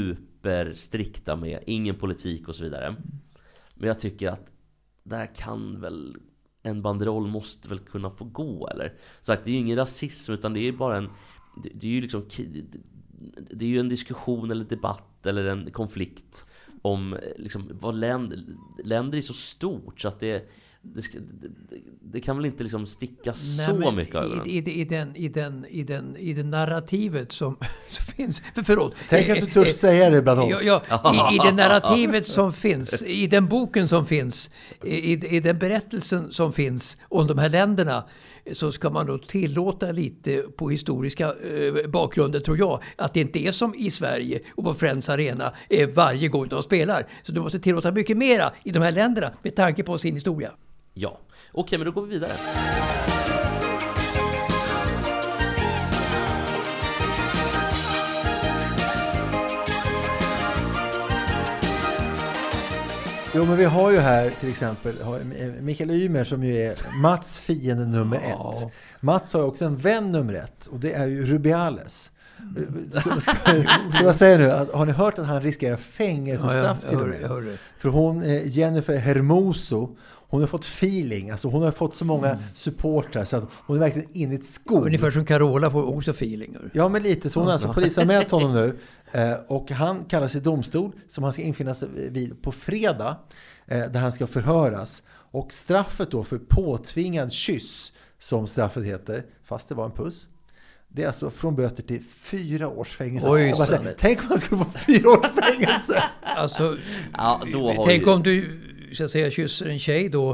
superstrikta med ingen politik och så vidare. Men jag tycker att där kan väl en banderoll måste väl kunna få gå, eller? Så att det är ju ingen rasism, utan det är ju bara en, det, det är ju liksom, det är ju en diskussion eller debatt eller en konflikt om liksom, vad länder, länder är så stort så att det, det, det, det kan väl inte liksom sticka Nej, så mycket över. I, i, i, den, i, den, i, den, I det narrativet som, som finns. För, förlåt. Tänk att du törs säga det bland oss. Ja, ja, i, I det narrativet som finns, i den boken som finns, i, i den berättelsen som finns om de här länderna, så ska man då tillåta lite på historiska eh, bakgrunder, tror jag. Att det inte är som i Sverige och på Friends Arena eh, varje gång de spelar. Så du måste tillåta mycket mera i de här länderna med tanke på sin historia. Ja, okej, men då går vi vidare. Jo, men vi har ju här till exempel Mikael Ymer som ju är Mats fiende nummer Ja. ett. Mats har också en vän nummer ett och det är ju Rubiales. Ska, ska, ska jag säga nu, att, har ni hört att han riskerar fängelsestraff Ja, till jag och hör, jag hör med? det. För hon, eh, Jennifer Hermoso, hon har fått feeling. Alltså hon har fått så många mm. supportrar så att hon är verkligen inne i ett skog. Ungefär som Carola får också feelingar. Ja, men lite. Så hon har alltså polisanmält honom nu. Eh, och han kallas i domstol som han ska infinna sig vid på fredag. Eh, där han ska förhöras. Och straffet då för påtvingad kyss, som straffet heter, fast det var en puss. Det är alltså från böter till fyra års fängelse. Oj, säger, tänk om man skulle få fyra års fängelse. Alltså, ja, då har tänk ju... om du så att säga, kysser en tjej då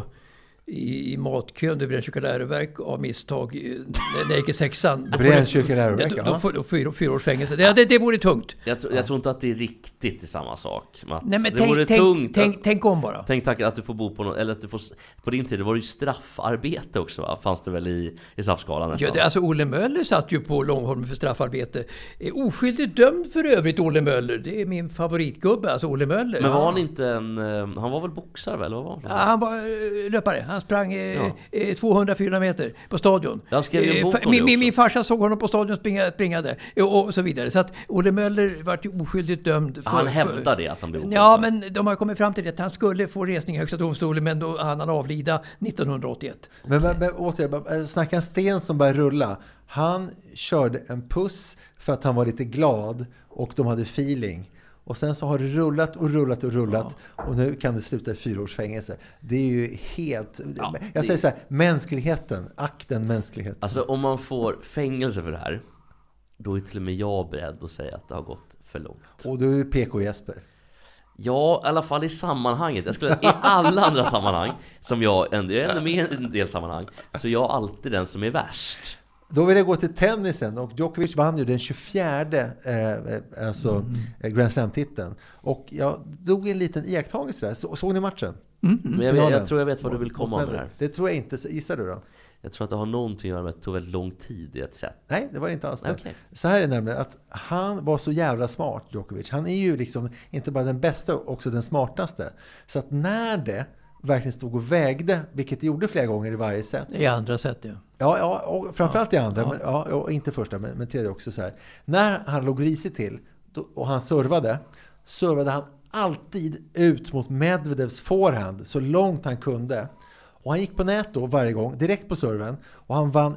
i, i matkön, det blir en choklärverk av misstag när jag gick i sexan. Brännkökeläroverk, ja. Då, då får du fyra, fyra års fängelse. Det, det, det vore tungt. Jag, tro, jag tror inte att det är riktigt i samma sak, Mats. Nej, men det tänk, vore tänk, tungt. tänk, att, tänk om bara. Tänk tack att du får bo på något, eller att du får, på din tid, det var ju straffarbete också, va? Fanns det väl i, i straffskalan nästan. Ja, det, alltså Olle Möller satt ju på Långholmen för straffarbete. Är oskyldigt dömd för övrigt, Olle Möller. Det är min favoritgubbe, alltså Olle Möller. Men var han inte en, han var väl boxare, eller vad var han? Ja, han var uh, löpare. Han sprang uh, ja. tvåhundrafyra meter på stadion. Jag skrev ju en bok om min, det min farsa såg honom på stadion springa, springa där och, och så vidare. Så att Olle Möller var ju oskyldigt dömd. För, han hävdade för, det, att han blev oskyldig. Ja, men de har kommit fram till att han skulle få resning i högsta domstolen, men då hann han avlida nittonhundraåttioett. Men, men, men återigen, snacka en sten som började rulla. Han körde en puss för att han var lite glad och de hade feeling. Och sen så har det rullat och rullat och rullat. Ja. Och nu kan det sluta i fyra års fängelse. Det är ju helt... Ja, jag det... säger så här, mänskligheten, akten mänskligheten. Alltså om man får fängelse för det här, då är till och med jag beredd att säga att det har gått för långt. Och du är P K Jesper. Ja, i alla fall i sammanhanget. Jag skulle, i alla andra sammanhang, som jag ändå är ändå med i en del sammanhang, så jag är alltid den som är värst. Då vill jag gå till tennisen, och Djokovic vann ju den tjugofjärde eh, alltså mm. Grand Slam-titeln. Och jag drog en liten iakttagelse där. Så, såg ni matchen? Mm. Men jag, vet, jag tror jag vet vad du vill komma med det här. Det tror jag inte. Gissar du då? Jag tror att det har någonting att göra med att det tog väldigt lång tid i ett sätt. Nej, det var inte alls det. Okay. Så här är det nämligen att han var så jävla smart, Djokovic. Han är ju liksom inte bara den bästa, också den smartaste. Så att när det verkligen stod och vägde, vilket det gjorde flera gånger i varje set. I andra set, ja. Ja, ja och framförallt ja. i andra, ja. Men, ja, och inte första, men, men tredje också så här. När han låg risigt till då, och han servade, servade han alltid ut mot Medvedevs forehand så långt han kunde. Och han gick på nät då varje gång, direkt på serven. Och han vann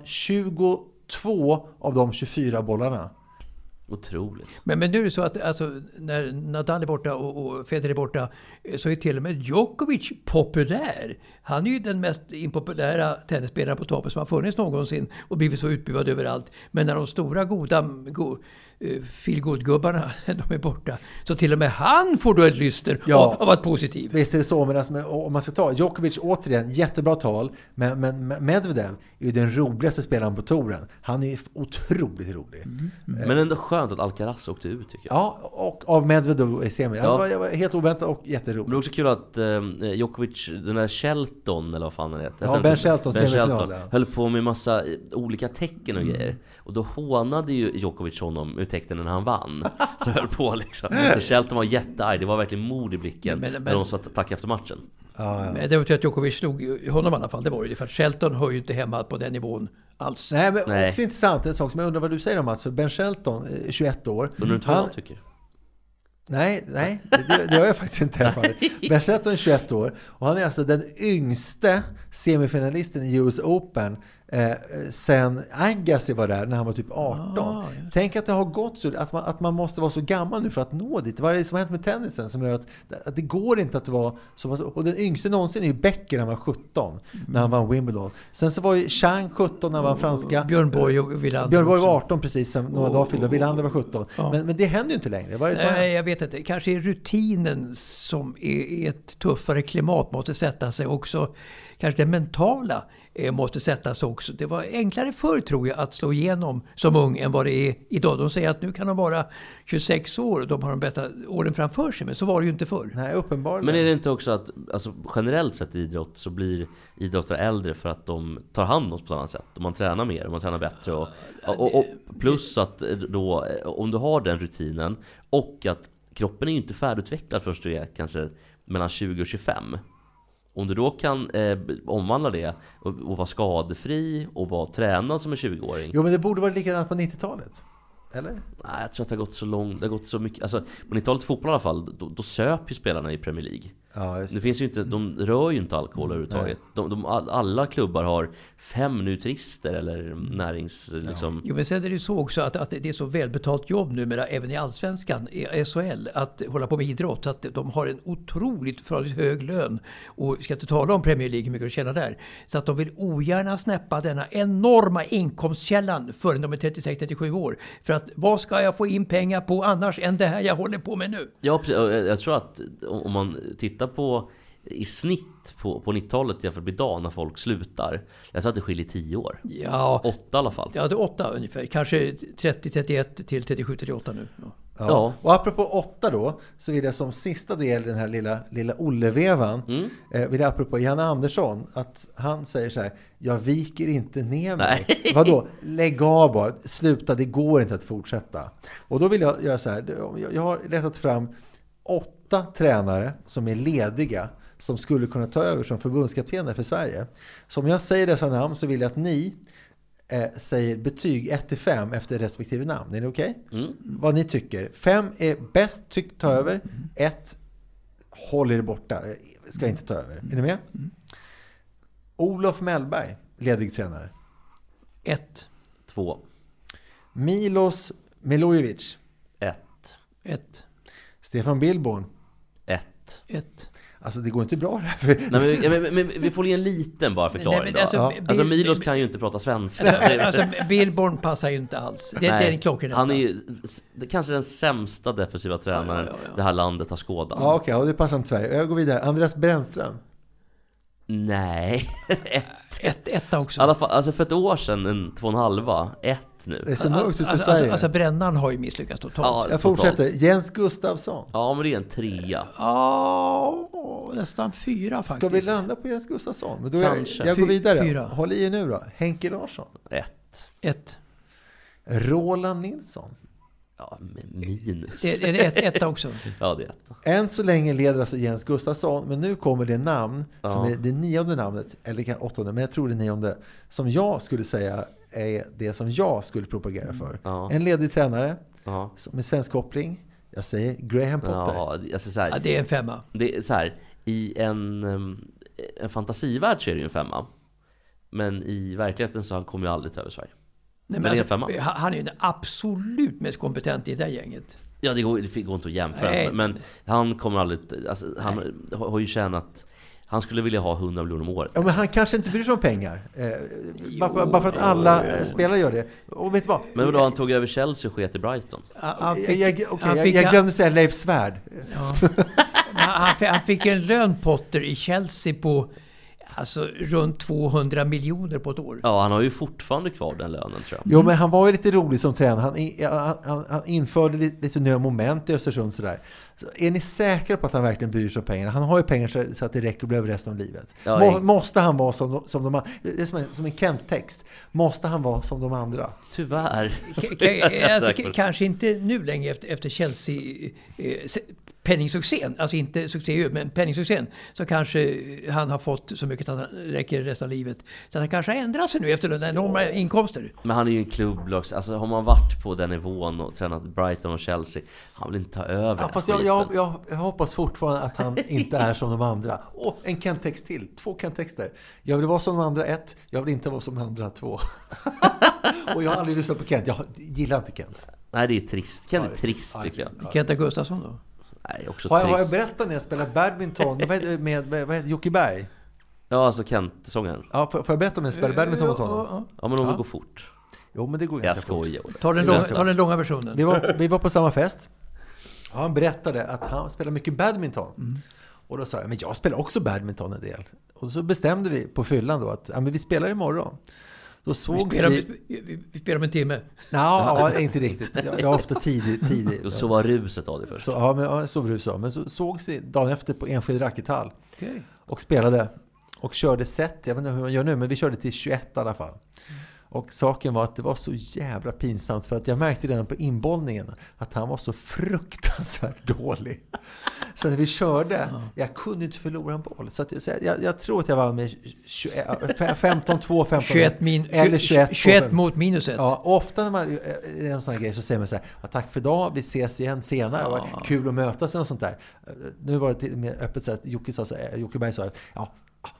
tjugotvå av de tjugofyra bollarna. Otroligt. Men, men nu är det så att alltså, när Nadal är borta och, och Federer är borta, så är till och med Djokovic populär. Han är ju den mest impopulära tennisspelaren på toppen som har funnits någonsin och blivit så utbuad överallt. Men när de stora goda go, uh, feelgood-gubbarna de är borta, så till och med han får då ett lyster ja, av, av att positiv. Visst är det så, men alltså, om man ska ta Djokovic återigen, jättebra tal, men, men Medvedev är ju den roligaste spelaren på touren. Han är ju otroligt rolig. Mm. Mm. Men ändå skönt att Alcaraz åkte ut, tycker jag. Ja, och av Medvedev i semi. Ja. Det var helt oväntat och jätteroligt. Men det är också kul att eh, Djokovic, den där Shelton, eller vad fan han heter. Ja, Ben Shelton, Ben Shelton ja. höll på med massa olika tecken och mm. grejer. Och då hånade ju Djokovic honom ur tecknen när han vann. Så höll på liksom. Så Shelton var jättearg. Det var verkligen mod i blicken men, men, när de sa tack efter matchen. Ja, ja. Men det var ju att Djokovic slog honom i alla fall. Det var ju det. För att Shelton hör ju inte hemma på den nivån alls. Nej, men Nej. också intressant en sak som jag undrar vad du säger om, Mats. För Ben Shelton, tjugoett år. Undrar du vad han tycker? Nej, nej, det, det gör jag faktiskt inte i alla fall. Ben Shelton är tjugoett år och han är alltså den yngste semifinalisten i U S Open eh, sen Agassi var där när han var typ arton. Ah, ja. Tänk att det har gått så att man, att man måste vara så gammal nu för att nå dit. Vad är det som har hänt med tennisen som gör att, att det går inte att vara så, och den yngste någonsin är ju Becker när han var sjutton mm. när han vann Wimbledon. Sen så var ju Chang sjutton när han var franska. Björn Borg och Wilander. Björn Borg var arton precis som några oh, dagar fyllda. Wilander var sjutton. Ja. Men, men det händer ju inte längre. Vad är det som Nej, jag vet inte. Kanske är rutinen som är ett tuffare klimat måste sätta sig också. Kanske det mentala. eh, måste sättas också. Det var enklare förr tror jag att slå igenom som ung än vad det är idag. De säger att nu kan de vara tjugosex år och de har de bästa åren framför sig, men så var det ju inte förr. Nej, uppenbarligen. Men är det inte också att alltså, generellt sett i idrott så blir idrottare äldre för att de tar hand om oss på ett annat sätt. Och man tränar mer och man tränar bättre. Och, och, och plus att då, om du har den rutinen och att kroppen är ju inte färdigutvecklad först du är kanske mellan tjugo och tjugofem. Om du då kan eh, omvandla det och, och vara skadefri och vara tränad som en tjugoåring. Jo, men det borde vara likadant på nittiotalet. Eller? Nej, jag tror att det har gått så långt, det har gått så mycket. Alltså, på nittiotalet fotboll i alla fall, då, då söp ju spelarna i Premier League. Ja, just det. Det finns ju inte, de rör ju inte alkohol överhuvudtaget. De, de, alla klubbar har fem nutrister eller närings... Liksom. Jo, men sen är det ju så också att, att det är så välbetalt jobb numera, även i Allsvenskan, i S H L, att hålla på med idrott. Att de har en otroligt förhållandevis hög lön. Och vi ska inte tala om Premier League, hur mycket de tjänar där. Så att de vill ogärna snäppa denna enorma inkomstkällan förrän de är trettiosex till trettiosju år. För att vad ska jag få in pengar på annars än det här jag håller på med nu? Ja, jag tror att om man tittar på i snitt på, på nittiotalet jämfört med idag när folk slutar. Jag tror att det skiljer tio år. Ja. Åtta i alla fall. Ja, det är åtta ungefär. Kanske trettio trettioett till trettiosju trettioåtta nu. Ja. Ja. Ja. Och apropå åtta då, så vill jag som sista del i den här lilla, lilla Olle-vevan, mm. eh, vill jag apropå Janne Andersson, att han säger så här: jag viker inte ner mig. Nej. Vadå? Lägg av bara. Sluta, det går inte att fortsätta. Och då vill jag göra så här, jag har letat fram åtta tränare som är lediga som skulle kunna ta över som förbundskaptener för Sverige. Så om jag säger dessa namn så vill jag att ni eh, säger betyg ett till fem efter respektive namn. Är det okej? Okay? Mm. Vad ni tycker. fem är bäst, tyck ta över. ett håller er borta, ska inte ta över. Är ni med? Mm. Olof Mellberg, ledig tränare. ett. två. Milos Milojevic. ett. ett. Stefan Billborn. ett. ett. Alltså det går inte bra här. Nej, men, men, men vi får ge en liten bara förklaring. Nej, men alltså, ja. Bill, alltså Milos kan ju inte prata svenska. Alltså, alltså Billborn passar ju inte alls. Det, Nej, det är en klockren. Han är ju kanske den sämsta defensiva tränaren ja, ja, ja. det här landet har skådat. Ja, okej, okay, och det passar inte Sverige. Jag går vidare. Andreas Brännström. Nej. ett. ett. Ett också. I alla fall, alltså för ett år sedan, en två och en halva. Ett nu. Det är så mörkt ut för alltså, Sverige. Alltså, alltså Brännan har ju misslyckats totalt. Ja, jag totalt. fortsätter. Jens Gustafsson. Ja, men det är en trea. Ja, nästan fyra faktiskt. Ska vi landa på Jens Gustafsson? Men då jag, Kanske. jag går vidare. Fyra. Håll i er nu då. Henke Larsson. Ett. Ett. Roland Nilsson. Ja, minus. Det, är det ett, ett också? Ja, det är ett. Än så länge leder alltså Jens Gustafsson, men nu kommer det namn ja. som är det nionde namnet, eller kan åttonde, men jag tror det nionde, som jag skulle säga är det som jag skulle propagera för. Ja. En ledig tränare ja. med svensk koppling. Jag säger Graham Potter. Ja, alltså så här, ja, det är en femma. Det är så här, i en, en fantasivärld så är det ju en femma. Men i verkligheten så han kommer ju aldrig ta över Sverige. Nej, men alltså, han är ju den absolut mest kompetent i det här gänget. Ja, det går, det går inte att jämföra. Nej. Men han kommer aldrig... Alltså, han Nej. har ju tjänat... Han skulle vilja ha hundra miljoner om året. Ja, men han kanske inte bryr sig om pengar. Eh, jo, bara, bara för att alla jo, jo. spelare gör det. Och vet du vad? Men då han tog över Chelsea och sket i Brighton. Han fick, jag, jag, okay, jag, jag glömde säga Leif Svärd. Ja. han, han fick en lön, Potter, i Chelsea på... Alltså runt tvåhundra miljoner på ett år. Ja, han har ju fortfarande kvar den lönen, tror jag. Jo, men han var ju lite rolig som tränare. Han, han, han införde lite, lite nya moment i Östersund sådär. Så är ni säkra på att han verkligen bryr sig om pengarna? Han har ju pengar så, så att det räcker att bli över resten av livet. Ja, Må, jag... Måste han vara som, som de andra? Det är som en, som en Kent-text. Måste han vara som de andra? Tyvärr. K- alltså, k- kanske inte nu längre efter, efter Chelsea... Eh, penningsuccén, alltså inte succé men penningsuccén, så kanske han har fått så mycket att han räcker resten av livet. Så han kanske har ändrat sig nu efter den enorma inkomster. Men han är ju en klubblag, alltså har man varit på den nivån och tränat Brighton och Chelsea, han vill inte ta över. Ja, fast jag, jag, jag, jag hoppas fortfarande att han inte är som de andra. Åh, en Kent-text till, två Kent-texter. Jag vill vara som de andra ett, jag vill inte vara som de andra två. Och jag har aldrig lyssnat på Kent, jag gillar inte Kent. Nej, det är trist. Kent är trist ja, tycker jag. Kent Gustafsson då? Nej, också har, jag, har jag berättat när jag spelade badminton med, med, med vad heter Jocke Berg? Ja, alltså Kent-sångaren. Ja, får, får jag berätta om när jag spelade badminton mot honom? Ja, men om ja. det går fort. Jo, men det går jag ganska fort. Ta den, lång, ta den långa versionen. Vi var, vi var på samma fest. Ja, han berättade att han spelar mycket badminton. Mm. Och då sa jag, men jag spelar också badminton en del. Och så bestämde vi på fyllan då att ja, men vi spelar imorgon. Då sågs vi, spelar, vi... vi, vi, vi spelar om en timme. Ja, inte riktigt. Jag, jag är ofta tidig. tidig. Och så var ruset av det först. Så, ja, men, ja, så var rus av. Men så sågs vi dagen efter på Enskede Rackethall. Okay. Och spelade. Och körde set. Jag vet inte hur man gör nu, men vi körde till tjugoett i alla fall. Och saken var att det var så jävla pinsamt, för att jag märkte redan på inbollningen att han var så fruktansvärt dålig. Så när vi körde, jag kunde inte förlora en boll. Så, att, så jag, jag tror att jag vann med femton två, femton tjugoett, min, eller tjugoett, tjugoett mot minuset. Ja, och ofta när man är en sån här grej så säger man så här, ja, tack för idag, vi ses igen senare. Ja. Det var kul att mötas och sånt där. Nu var det till mer öppet så att Jocke, sa så här, Jocke Berg sa, ja,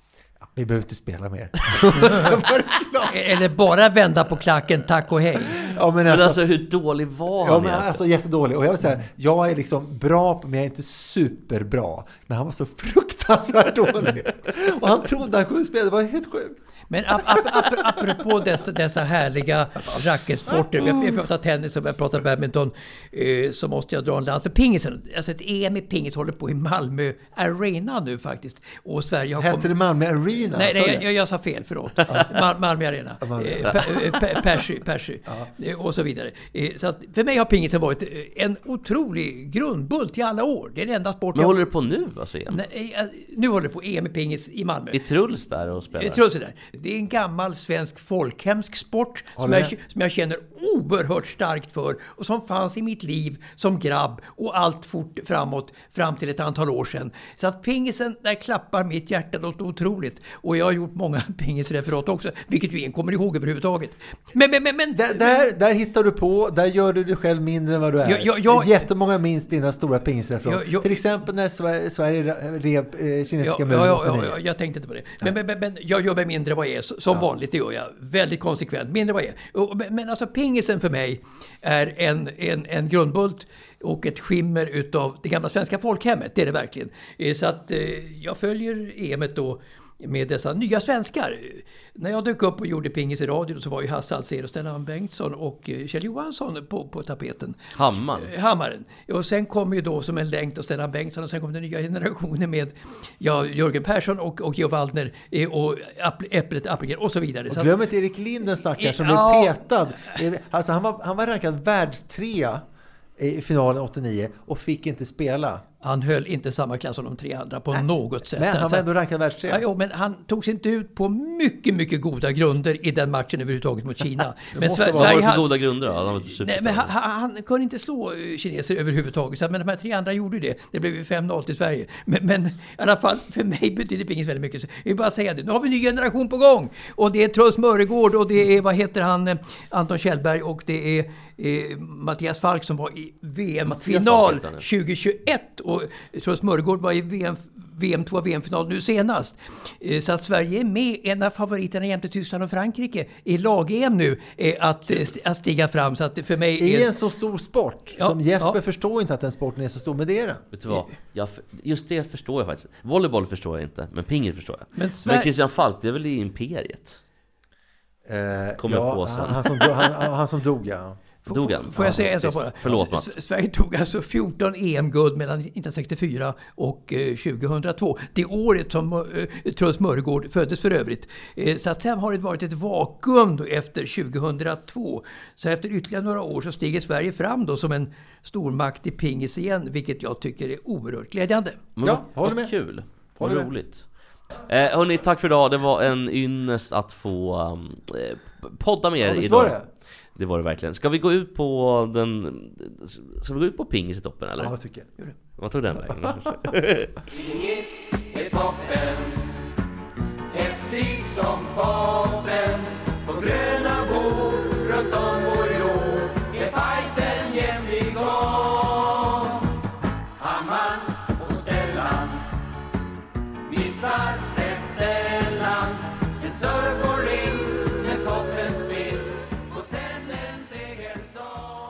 vi behöver inte spela mer. Så var det klart. Eller bara vända på klacken, tack och hej. Ja, men, men nästan, alltså hur dålig var han? Ja, men alltså jättedålig. Och jag vill säga, jag är liksom bra, men jag är inte superbra. Men han var så fruktansvärt dålig. Och han trodde han kunde spela, det var helt sjukt. Men ap- ap- ap- apropå dessa, dessa härliga racketsporter, vi har, vi har pratat tennis och vi har pratat badminton, eh, så måste jag dra en land för pingisen. Alltså ett E M i pingis håller på i Malmö Arena nu faktiskt. Och Sverige har Hette det Malmö Arena? Nej, nej jag, jag sa fel, förlåt. Mal- Malmö Arena. Eh, per, per, Persy, Persy eh, och så vidare. Eh, så att för mig har pingisen varit en otrolig grundbult i alla år. Det är den enda sport. Men jag... håller du på nu alltså igen? Nej, nu håller det på E M i pingis i Malmö. I Truls där och spelar? I Truls där. Det är en gammal svensk folkhemsk sport som jag, som jag känner oerhört starkt för och som fanns i mitt liv som grabb och allt fort framåt fram till ett antal år sedan. Så att pingisen, där klappar mitt hjärta något otroligt. Och jag har gjort många pingisreferat också, vilket vi ingen kommer ihåg överhuvudtaget. Men, men, men, men där, där, där hittar du på, där gör du dig själv mindre än vad du är. Jag, jag, jag, Jättemånga minns dina stora pingisreferat. Jag, jag, till exempel när Sverige, Sverige rev eh, kinesiska ja, muren ja, åttionio. ja, ja, jag tänkte inte på det. Men, men, men, men jag gör mig mindre vad jag är. Som ja. vanligt, det gör jag. Väldigt konsekvent. Mindre vad jag är. Men, men alltså pingisen för mig är en, en, en grundbult och ett skimmer utav det gamla svenska folkhemmet. Det är det verkligen. Så att eh, jag följer E M:et då med dessa nya svenskar. När jag dök upp och gjorde pingis i radio så var ju Hasse Alsér och Stellan Bengtsson och Kjell Johansson på, på tapeten. Hammaren. Hammaren. Och sen kom ju då som en länk och Stellan Bengtsson och sen kom den nya generationen med ja, Jörgen Persson och, och Geo Waldner och Äpplet Appelgren och så vidare. Och så glöm inte Erik Linden stackars som ja, blev petad. Alltså han var, han var rankad världstrea i finalen åttionio och fick inte spela. Han höll inte samma klass som de tre andra på äh, något sätt. Men han var ändå rankad världstrea. Ja, jo, men han tog sig inte ut på mycket, mycket goda grunder i den matchen överhuvudtaget mot Kina. men Sver- Sverige vad var det för hade... goda grunder då? Han, Nej, men han, han kunde inte slå kineser överhuvudtaget. Så, men de här tre andra gjorde det. Det blev ju fem noll till Sverige. Men, men i alla fall, för mig betyder pingis väldigt mycket. Så jag vill bara säga det. Nu har vi en ny generation på gång. Och det är Truls Mörregård och det är, vad heter han, Anton Kjellberg och det är eh, Mattias Falk som var i V M-final tjugohundratjugoett. Och Truls Mörregård var i V M, V M två V M-final nu senast. Så att Sverige är med, en av favoriterna jämte Tyskland och Frankrike i lag-E M nu att, att stiga fram. Så att för mig är... Det är en så stor sport ja, som Jesper ja. förstår inte att den sporten är så stor, med det är den. Vet du vad? Jag, just det förstår jag faktiskt. Volleyboll förstår jag inte, men pingis förstår jag. Men, Sver- men Christian Falk, det är väl i Imperiet? Eh, Kommer ja, på sen. Han, han, som, han, han som dog, ja. Dog han? Får jag ja, säga en sak bara? Förlåt, Mats. Sverige tog alltså fjorton E M-guld mellan nittonhundrasextiofyra och eh, tjugohundratvå. Det året som eh, Truls Mörregård föddes för övrigt. Eh, så att sen har det varit ett vakuum då efter tjugohundratvå. Så efter ytterligare några år så stiger Sverige fram då som en stormakt i pingis igen, vilket jag tycker är oerhört glädjande. Men ja, vad, håller vad med. kul. Vad Håller roligt. Eh, hörni, tack för idag. Det var en ynnest att få um, eh, podda med er ja, idag. Det. det var det verkligen. Ska vi gå ut på den Ska vi gå ut på pingis i toppen eller? Ja, jag tycker jag. Vad tog den vägen? Pingis är toppen, häftig som poppen, på gröna bord runt om vår jord är fighten jämt igång. Hammaren och Stellan missar rätt sällan, en serve går in, en toppen spill och sen en segersång.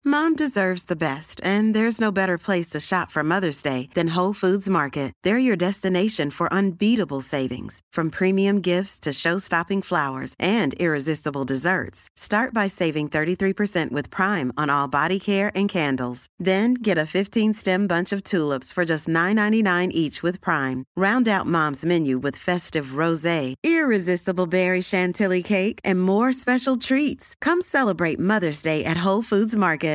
Mom deserves the best, and there's no better place to shop for Mother's Day than Whole Foods Market. They're your destination for unbeatable savings, from premium gifts to show-stopping flowers and irresistible desserts. Start by saving thirty-three percent with Prime on all body care and candles. Then get a fifteen-stem bunch of tulips for just nine ninety-nine each with Prime. Round out Mom's menu with festive rosé, irresistible berry chantilly cake, and more special treats. Come celebrate Mother's Day at Whole Foods Market.